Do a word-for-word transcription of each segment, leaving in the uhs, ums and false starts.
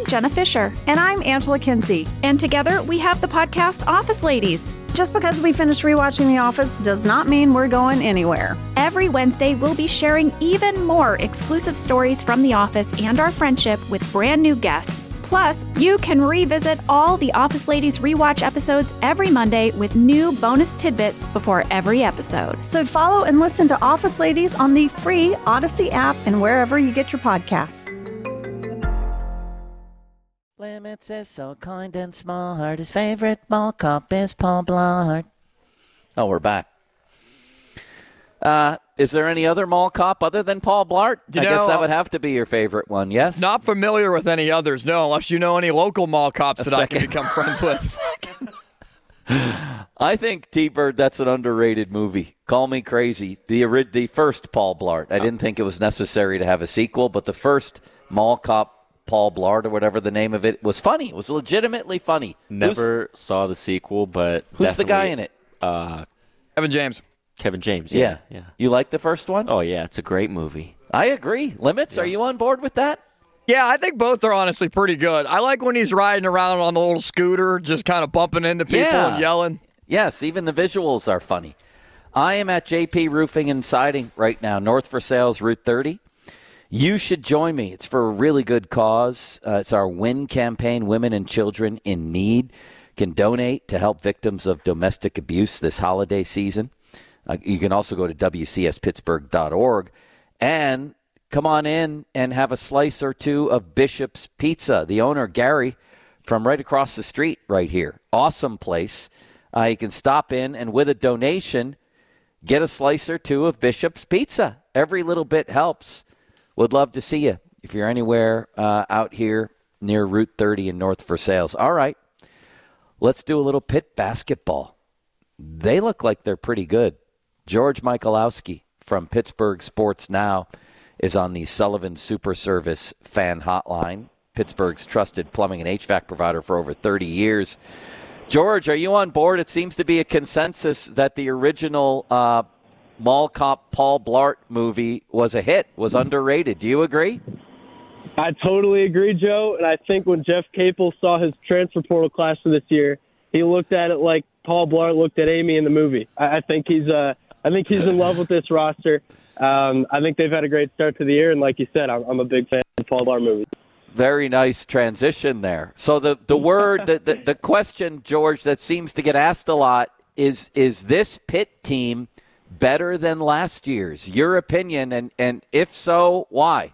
Jenna Fisher. And I'm Angela Kinsey. And together we have the podcast Office Ladies. Just because we finished rewatching The Office does not mean we're going anywhere. Every Wednesday, we'll be sharing even more exclusive stories from The Office and our friendship with brand new guests. Plus, you can revisit all the Office Ladies rewatch episodes every Monday with new bonus tidbits before every episode. So follow and listen to Office Ladies on the free Odyssey app and wherever you get your podcasts. Limits is so kind and smart. His favorite mall cop is Paul Blart. Oh, we're back. Uh, is there any other mall cop other than Paul Blart? You I know, guess that would have to be your favorite one, yes? Not familiar with any others, no, unless you know any local mall cops A that second. I can become friends with. I think T-Bird, that's an underrated movie. Call me crazy. The ori- the first Paul Blart. I didn't think it was necessary to have a sequel, but the first mall cop, Paul Blart or whatever the name of it, was funny. It was legitimately funny. Never who's, saw the sequel, but who's the guy in it? Uh, Kevin James. Kevin James, yeah. yeah. yeah. You like the first one? Oh, yeah. It's a great movie. I agree. Limits, yeah. Are you on board with that? Yeah, I think both are honestly pretty good. I like when he's riding around on the little scooter, just kind of bumping into people yeah. and yelling. Yes, even the visuals are funny. I am at J P Roofing and Siding right now, North for Sales, Route thirty. You should join me. It's for a really good cause. Uh, it's our WIN campaign, Women and Children in Need can donate to help victims of domestic abuse this holiday season. Uh, you can also go to W C S Pittsburgh dot org and come on in and have a slice or two of Bishop's Pizza. The owner, Gary, from right across the street right here. Awesome place. Uh, you can stop in and with a donation, get a slice or two of Bishop's Pizza. Every little bit helps. Would love to see you if you're anywhere uh, out here near Route thirty in North for Sales. All right, let's do a little Pitt basketball. They look like they're pretty good. George Michalowski from Pittsburgh Sports Now is on the Sullivan Super Service fan hotline, Pittsburgh's trusted plumbing and H V A C provider for over thirty years. George, are you on board? It seems to be a consensus that the original uh, Mall Cop Paul Blart movie was a hit, was underrated. Do you agree? I totally agree, Joe. And I think when Jeff Capel saw his transfer portal class for this year, he looked at it like Paul Blart looked at Amy in the movie. I, I think he's uh, I think he's in love with this roster. Um, I think they've had a great start to the year, and like you said, I'm, I'm a big fan of Paul Blart movies. Very nice transition there. So the, the word, the, the, the question, George, that seems to get asked a lot is, is this Pitt team better than last year's? Your opinion, and, and if so, why?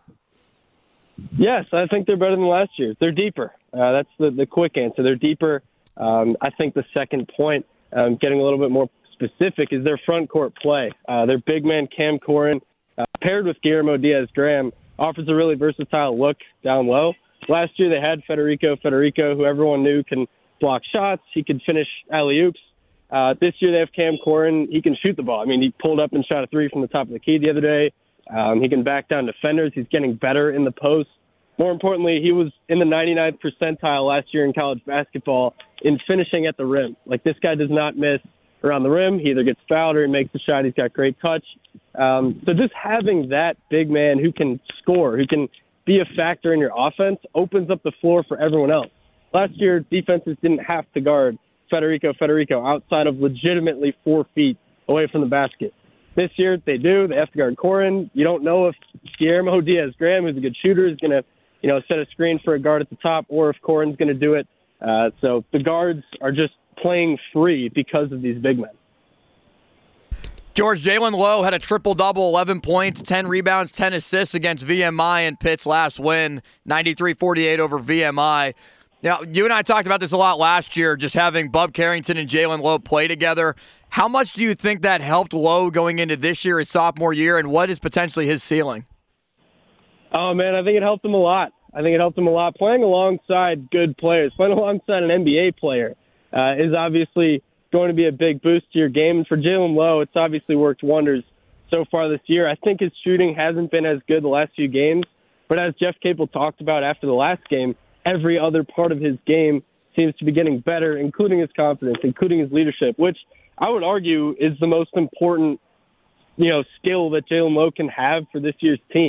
Yes, I think they're better than last year. They're deeper. Uh, that's the, the quick answer. They're deeper. Um, I think the second point, um, getting a little bit more specific, is their front court play. Uh, their big man, Cam Corrin, uh, paired with Guillermo Diaz-Graham, offers a really versatile look down low. Last year they had Federico Federico, who everyone knew can block shots. He could finish alley-oops. Uh, this year they have Cam Corrin. He can shoot the ball. I mean, he pulled up and shot a three from the top of the key the other day. Um, he can back down defenders. He's getting better in the post. More importantly, he was in the ninety-ninth percentile last year in college basketball in finishing at the rim. Like, this guy does not miss around the rim. He either gets fouled or he makes the shot. He's got great touch. Um, so just having that big man who can score, who can be a factor in your offense, opens up the floor for everyone else. Last year, defenses didn't have to guard Federico Federico outside of legitimately four feet away from the basket. This year, they do. They have to guard Corrin. You don't know if Guillermo Diaz-Graham, who's a good shooter, is going to, you know, set a screen for a guard at the top, or if Corrin's going to do it. Uh, so the guards are just playing free because of these big men. George, Jalen Lowe had a triple-double, eleven points, ten rebounds, ten assists against V M I in Pitt's last win, ninety-three forty-eight over V M I. Now, you and I talked about this a lot last year, just having Bub Carrington and Jalen Lowe play together. How much do you think that helped Lowe going into this year, his sophomore year, and what is potentially his ceiling? Oh, man, I think it helped him a lot. I think it helped him a lot. Playing alongside good players, playing alongside an N B A player uh, is obviously going to be a big boost to your game. And for Jalen Lowe, it's obviously worked wonders so far this year. I think his shooting hasn't been as good the last few games, but as Jeff Capel talked about after the last game, every other part of his game seems to be getting better, including his confidence, including his leadership, which I would argue is the most important, you know, skill that Jalen Lowe can have for this year's team.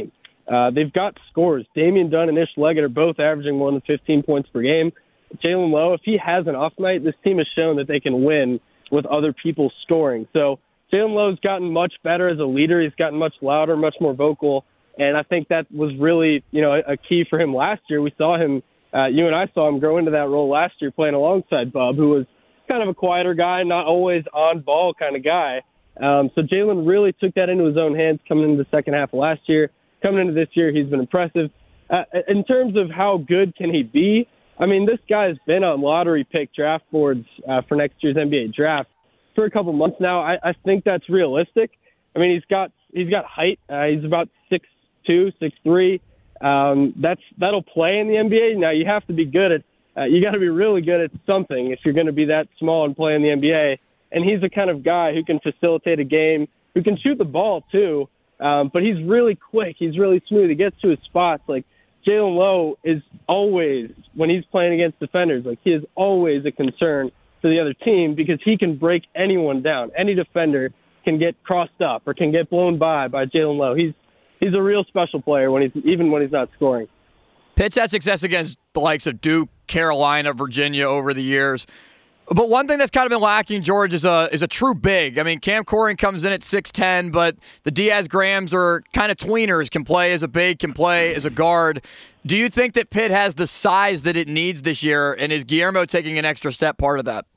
Uh, they've got scores. Damian Dunn and Ish Leggett are both averaging more than fifteen points per game. Jalen Lowe, if he has an off night, this team has shown that they can win with other people scoring. So Jalen Lowe's gotten much better as a leader. He's gotten much louder, much more vocal. And I think that was really, you know, a, a key for him last year. We saw him, uh, you and I saw him grow into that role last year playing alongside Bub, who was kind of a quieter guy, not always on ball kind of guy. Um, so Jalen really took that into his own hands coming into the second half of last year. Coming into this year, he's been impressive. Uh, in terms of how good can he be, I mean, this guy's been on lottery pick draft boards uh, for next year's N B A draft for a couple months now. I, I think that's realistic. I mean, he's got he's got height. Uh, he's about six two, six three. Um, that's that'll play in the N B A. Now you have to be good at. Uh, you got to be really good at something if you're going to be that small and play in the N B A. And he's the kind of guy who can facilitate a game, who can shoot the ball too. Um, but he's really quick. He's really smooth. He gets to his spots. Like Jalen Lowe is always, when he's playing against defenders, like he is always a concern for the other team because he can break anyone down. Any defender can get crossed up or can get blown by by Jalen Lowe. He's he's a real special player when he's even when he's not scoring. Pitt's had success against the likes of Duke, Carolina, Virginia over the years. But one thing that's kind of been lacking, George, is a is a true big. I mean, Cam Corrin comes in at six ten, but the Diaz Grahams are kind of tweeners, can play as a big, can play as a guard. Do you think that Pitt has the size that it needs this year, and is Guillermo taking an extra step part of that?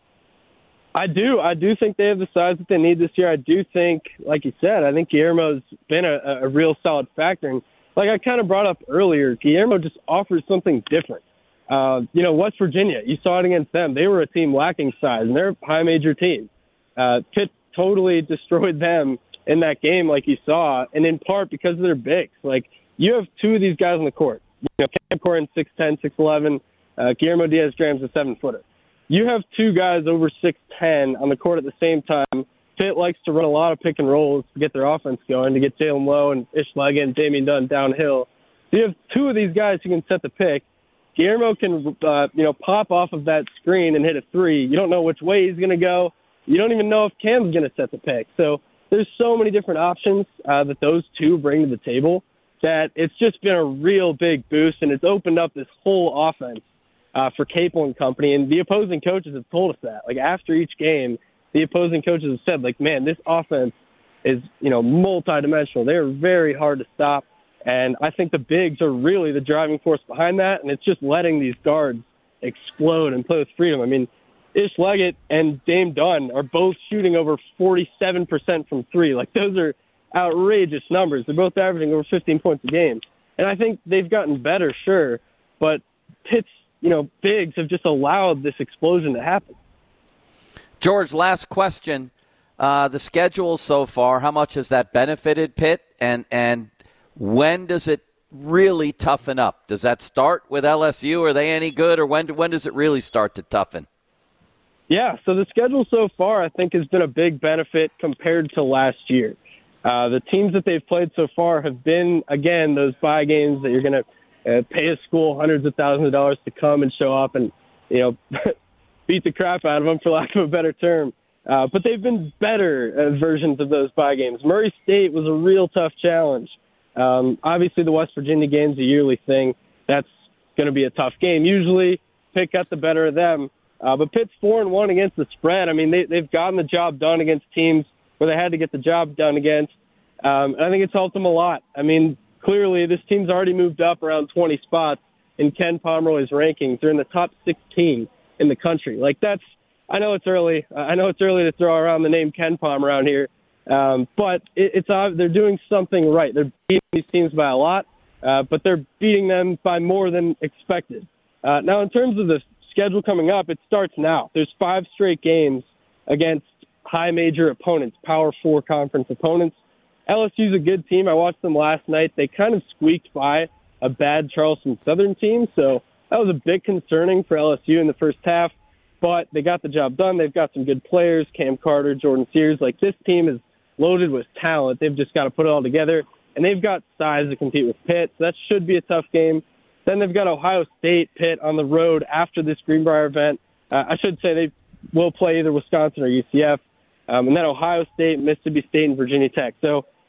I do. I do think they have the size that they need this year. I do think, like you said, I think Guillermo's been a, a real solid factor. And like I kind of brought up earlier, Guillermo just offers something different. Uh, you know, West Virginia, you saw it against them. They were a team lacking size, and they're a high major team. Uh, Pitt totally destroyed them in that game, like you saw, and in part because of their bigs. Like, you have two of these guys on the court. You know, Cam Corrin, six ten, six eleven, uh, Guillermo Diaz-Graham's a seven-footer. You have two guys over six ten on the court at the same time. Pitt likes to run a lot of pick and rolls to get their offense going, to get Jalen Lowe and Ish Leggett and Damian Dunn downhill. So you have two of these guys who can set the pick. Guillermo can, uh, you know, pop off of that screen and hit a three. You don't know which way he's going to go. You don't even know if Cam's going to set the pick. So there's so many different options uh, that those two bring to the table that it's just been a real big boost, and it's opened up this whole offense uh, for Capel and company. And the opposing coaches have told us that. Like, after each game, the opposing coaches have said, like, man, this offense is, you know, multidimensional. They're very hard to stop. And I think the bigs are really the driving force behind that, and it's just letting these guards explode and play with freedom. I mean, Ish Leggett and Dame Dunn are both shooting over forty-seven percent from three. Like, those are outrageous numbers. They're both averaging over fifteen points a game. And I think they've gotten better, sure, but Pitt's, you know, bigs have just allowed this explosion to happen. George, last question. Uh, the schedule so far, how much has that benefited Pitt? And, and when does it really toughen up? Does that start with L S U? Are they any good? Or when, when does it really start to toughen? Yeah, so the schedule so far, I think, has been a big benefit compared to last year. Uh, the teams that they've played so far have been, again, those bye games that you're going to uh, pay a school hundreds of thousands of dollars to come and show up and, you know, beat the crap out of them, for lack of a better term. Uh, but they've been better uh, versions of those bye games. Murray State was a real tough challenge. Um, obviously, the West Virginia game's a yearly thing. That's going to be a tough game. Usually, Pitt got the better of them. Uh, but Pitt's four and one against the spread. I mean, they, they've gotten the job done against teams where they had to get the job done against. Um, and I think it's helped them a lot. I mean, clearly, this team's already moved up around twenty spots in Ken Pomeroy's rankings. They're in the top sixteen in the country. Like, that's, I know it's early. I know it's early to throw around the name Ken Pom around here. Um, but it, it's uh, they're doing something right. They're beating these teams by a lot, uh, but they're beating them by more than expected. Uh, now, in terms of the schedule coming up, it starts now. There's five straight games against high major opponents, Power Four conference opponents. L S U's a good team. I watched them last night. They kind of squeaked by a bad Charleston Southern team, so that was a bit concerning for L S U in the first half. But they got the job done. They've got some good players, Cam Carter, Jordan Sears. Like, this team is loaded with talent. They've just got to put it all together. And they've got size to compete with Pitt, so that should be a tough game. Then they've got Ohio State, Pitt on the road after this Greenbrier event. Uh, I should say they will play either Wisconsin or U C F. Um, and then Ohio State, Mississippi State, and Virginia Tech. So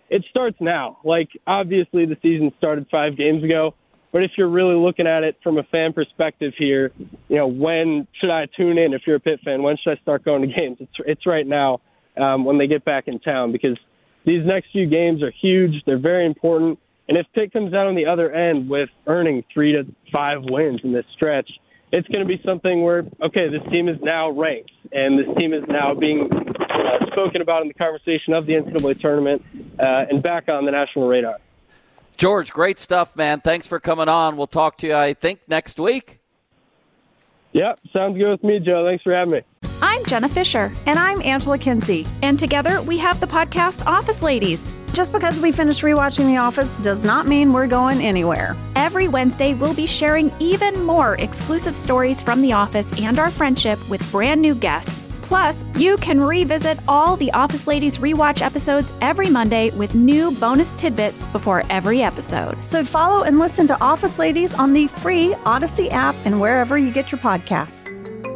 it starts now. Like, obviously the season started five games ago, but if you're really looking at it from a fan perspective here, you know, when should I tune in if you're a Pitt fan? When should I start going to games? It's, it's right now um, when they get back in town, because these next few games are huge. They're very important. And if Pitt comes out on the other end with earning three to five wins in this stretch, it's going to be something where, okay, this team is now ranked, and this team is now being uh, spoken about in the conversation of the N C double A tournament uh, and back on the national radar. George, great stuff, man. Thanks for coming on. We'll talk to you, I think, next week. Yep, sounds good with me, Joe. Thanks for having me. I'm Jenna Fisher. And I'm Angela Kinsey. And together we have the podcast Office Ladies. Just because we finished rewatching The Office does not mean we're going anywhere. Every Wednesday, we'll be sharing even more exclusive stories from The Office and our friendship with brand new guests. Plus, you can revisit all the Office Ladies rewatch episodes every Monday with new bonus tidbits before every episode. So follow and listen to Office Ladies on the free Odyssey app and wherever you get your podcasts.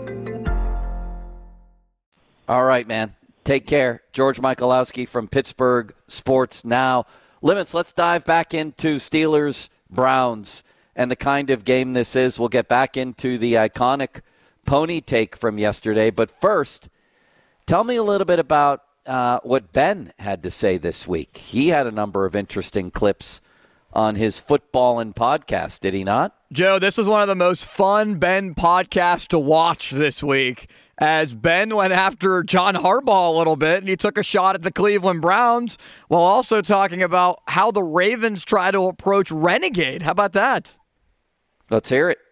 All right, man. Take care. George Michalowski from Pittsburgh Sports Now. Limits, let's dive back into Steelers Browns and the kind of game this is. We'll get back into the iconic pony take from yesterday. But first, tell me a little bit about uh, what Ben had to say this week. He had a number of interesting clips on his football and podcast, did he not? Joe, this was one of the most fun Ben podcasts to watch this week, as Ben went after John Harbaugh a little bit, and he took a shot at the Cleveland Browns while also talking about how the Ravens try to approach Renegade. How about that? Let's hear it.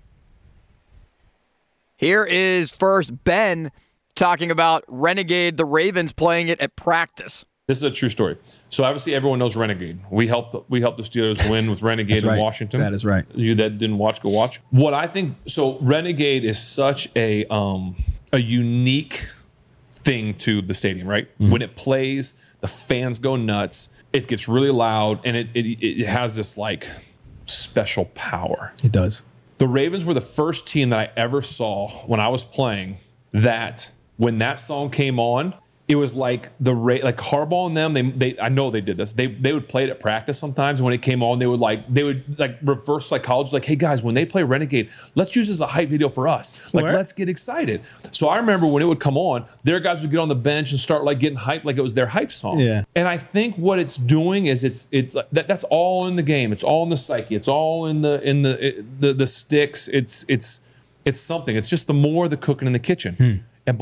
Here is first Ben talking about Renegade, the Ravens playing it at practice. This is a true story. So obviously everyone knows Renegade. We helped the, we helped the Steelers win with Renegade right. in Washington. That is right. You that didn't watch, go watch. What I think, so Renegade is such a um, a unique thing to the stadium, right? Mm-hmm. When it plays, the fans go nuts. It gets really loud, and it, it it has this like special power. It does. The Ravens were the first team that I ever saw when I was playing that when that song came on, it was like the like Harbaugh and them. They, they, I know they did this. They, they would play it at practice sometimes. When it came on, they would like, they would like reverse psychology. Like, hey guys, when they play Renegade, let's use this as a hype video for us. Like, Where? let's get excited. So I remember when it would come on, their guys would get on the bench and start like getting hyped, like it was their hype song. Yeah. And I think what it's doing is it's it's that that's all in the game. It's all in the psyche. It's all in the in the it, the the sticks. It's it's it's something. It's just the more the cooking in the kitchen. Hmm. And.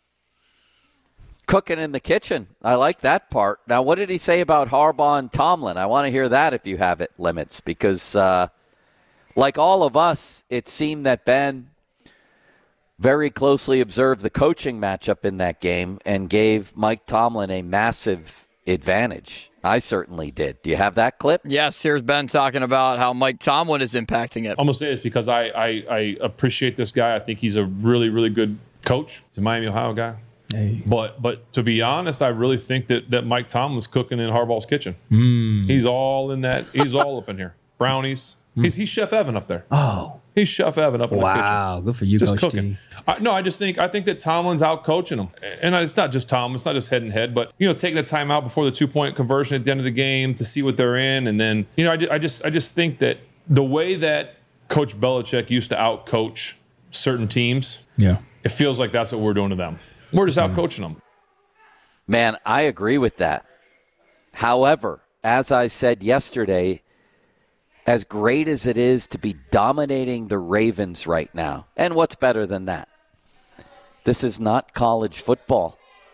Cooking in the kitchen. I like that part. Now, what did he say about Harbaugh and Tomlin? I want to hear that if you have it, Limits, because uh, like all of us, it seemed that Ben very closely observed the coaching matchup in that game and gave Mike Tomlin a massive advantage. I certainly did. Do you have that clip? Yes, here's Ben talking about how Mike Tomlin is impacting it. I'm going to say this because I, I, I appreciate this guy. I think he's a really, really good coach. He's a Miami, Ohio guy. Hey. But but to be honest, I really think that, that Mike Tomlin's cooking in Harbaugh's kitchen. Mm. He's all in that. He's all up in here. Brownies. Mm. He's he's Chef Evan up there. Oh, he's Chef Evan up in wow. the kitchen. Wow, good for you, just Coach cooking. T. I, no, I just think I think that Tomlin's out coaching him, and it's not just Tomlin. It's not just head and head, but you know, taking a timeout before the two point conversion at the end of the game to see what they're in, and then you know, I, I just I just think that the way that Coach Belichick used to out coach certain teams, yeah, it feels like that's what we're doing to them. We're just out coaching them. Man, I agree with that. However, as I said yesterday, as great as it is to be dominating the Ravens right now, and what's better than that? This is not college football.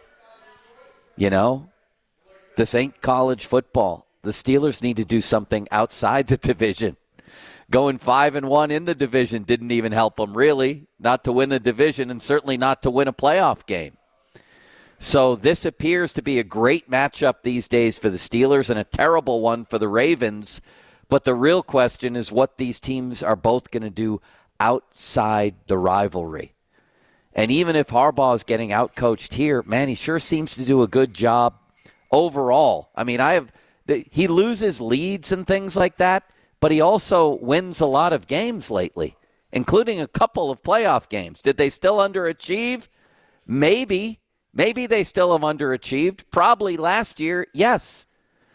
You know? This ain't college football. The Steelers need to do something outside the division. Going five and one in the division didn't even help them, really, not to win the division and certainly not to win a playoff game. So this appears to be a great matchup these days for the Steelers and a terrible one for the Ravens. But the real question is what these teams are both going to do outside the rivalry. And even if Harbaugh is getting outcoached here, man, he sure seems to do a good job overall. I mean, I have the, he loses leads and things like that, but he also wins a lot of games lately, including a couple of playoff games. Did they still underachieve? Maybe. Maybe they still have underachieved. Probably last year, yes.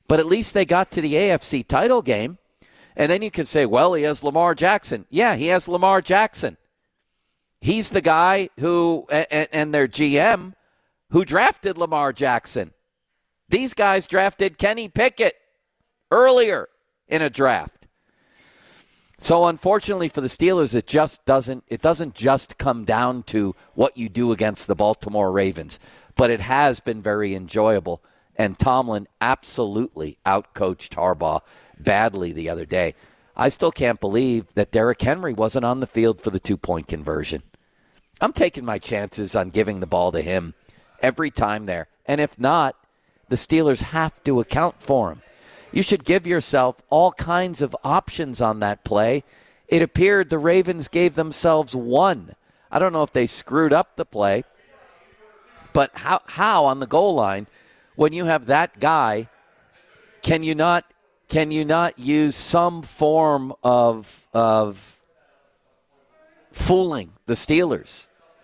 but at least they got to the A F C title game. And then you can say, well, he has Lamar Jackson. Yeah, he has Lamar Jackson. He's the guy who, and, and their G M, who drafted Lamar Jackson. These guys drafted Kenny Pickett earlier in a draft. So unfortunately for the Steelers, it just doesn't, it doesn't just come down to what you do against the Baltimore Ravens. But it has been very enjoyable. And Tomlin absolutely outcoached Harbaugh badly the other day. I still can't believe that Derrick Henry wasn't on the field for the two-point conversion. I'm taking my chances on giving the ball to him every time there. And if not, the Steelers have to account for him. You should give yourself all kinds of options on that play. It appeared the Ravens gave themselves one. I don't know if they screwed up the play, but how, how on the goal line, when you have that guy, can you not Can you not use some form of of fooling the Steelers?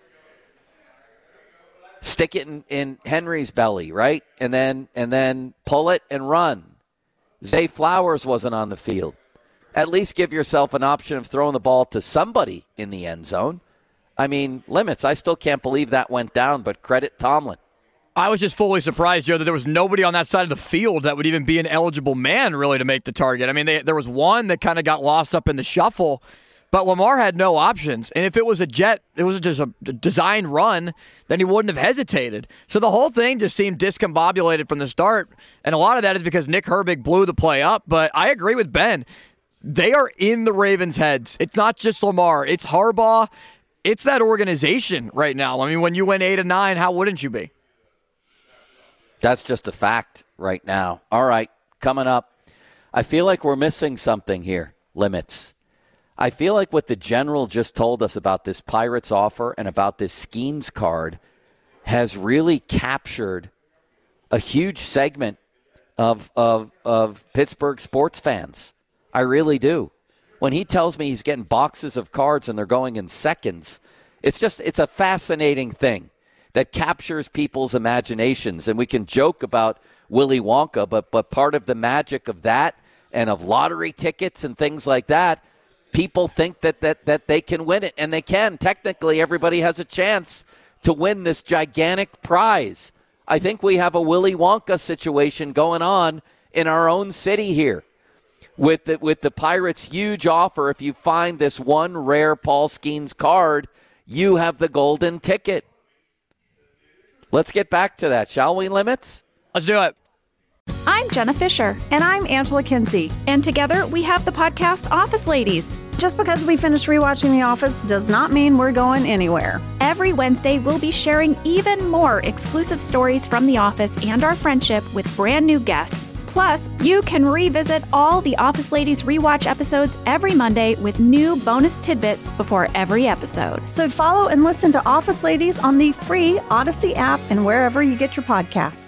Stick it in, in Henry's belly, right? And then and then pull it and run. Zay Flowers wasn't on the field. At least give yourself an option of throwing the ball to somebody in the end zone. I mean, limits. I still can't believe that went down, but credit Tomlin. I was just fully surprised, Joe, that there was nobody on that side of the field that would even be an eligible man, really, to make the target. I mean, they, there was one that kind of got lost up in the shuffle, but Lamar had no options. And if it was a jet, it was just a design run, then he wouldn't have hesitated. So the whole thing just seemed discombobulated from the start, and a lot of that is because Nick Herbig blew the play up. But I agree with Ben. They are in the Ravens' heads. It's not just Lamar. It's Harbaugh. It's that organization right now. I mean, when you win eight and nine, how wouldn't you be? That's just a fact right now. All right, coming up, I feel like we're missing something here, Limits. I feel like what the General just told us about this Pirates offer and about this Skeens card has really captured a huge segment of, of, of Pittsburgh sports fans. I really do. When he tells me he's getting boxes of cards and they're going in seconds, it's just, it's a fascinating thing that captures people's imaginations. And we can joke about Willy Wonka, but but part of the magic of that and of lottery tickets and things like that, people think that, that, that they can win it, and they can. Technically, everybody has a chance to win this gigantic prize. I think we have a Willy Wonka situation going on in our own city here with the, with the Pirates' huge offer. If you find this one rare Paul Skeens card, you have the golden ticket. Let's get back to that, shall we, Limits? Let's do it. I'm Jenna Fisher. And I'm Angela Kinsey. And together we have the podcast Office Ladies. Just because we finished rewatching The Office does not mean we're going anywhere. Every Wednesday, we'll be sharing even more exclusive stories from The Office and our friendship with brand new guests. Plus, you can revisit all the Office Ladies rewatch episodes every Monday with new bonus tidbits before every episode. So follow and listen to Office Ladies on the free Odyssey app and wherever you get your podcasts.